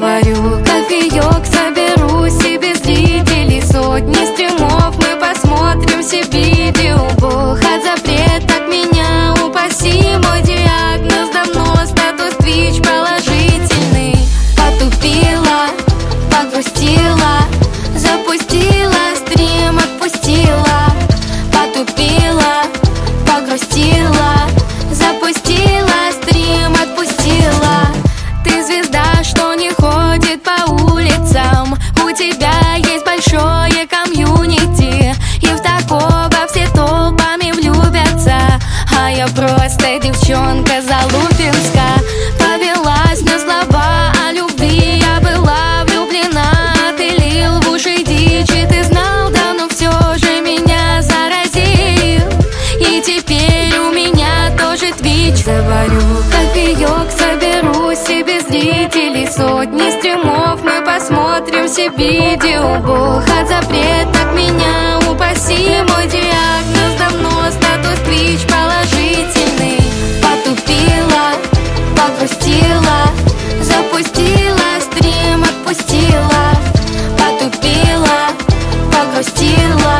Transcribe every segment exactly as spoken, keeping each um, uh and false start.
Заварю кофеек, соберу себе зрителей, сотни стримов, мы посмотрим все видео. Бог от запрета, от меня упаси, мой диагноз давно, статус Twitch положительный. Потупила, погрустила, запустила стрим, отпустила. Потупила, погрустила, запустила стрим, отпустила. Ты звезда, что не ходит по улицам, у тебя есть большое комьюнити, и в такого все толпами влюбятся. А я просто девчонка Залупинска, повелась на слова о любви, я была влюблена. Ты лил в уши дичь, и ты знал, да, но все же меня заразил. И теперь у меня тоже Twitch. Заварю кофеек, соберу себе зрителей, сотни стримов, мы посмотрим все видео. Бог от запрета, от меня упаси, мой диагноз давно, статус Twitch положительный. Потупила, погрустила, запустила стрим, отпустила. Потупила, погрустила,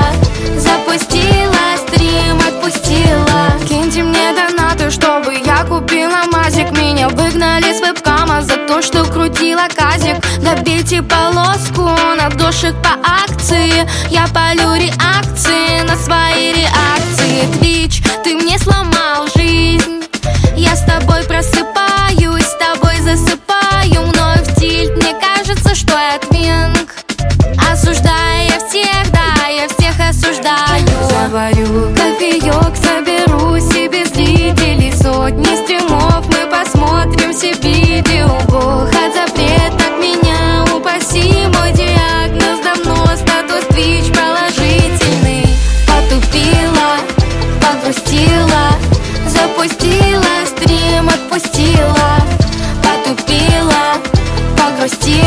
запустила стрим, отпустила. Киньте мне донаты, чтобы я купила мазик. Меня выгнали с вебкама за то, что крутила казик. Добейте полоску на дошек по акции, я полю реакции на свои реакции. Twitch, ты мне сломал жизнь, я с тобой просыпаюсь, с тобой засыпаю, мною в тильт. Мне кажется, что я твинг, осуждая всех, да, я всех осуждаю. Заварю кофеек, соберу себе зрителей, сотни стримов, мы посмотрим все видео. Бог от запрета, от меня упаси, мой диагноз давно, статус Twitch положительный. Потупила, погрустила, запустила стрим, отпустила. Потупила, погрустила.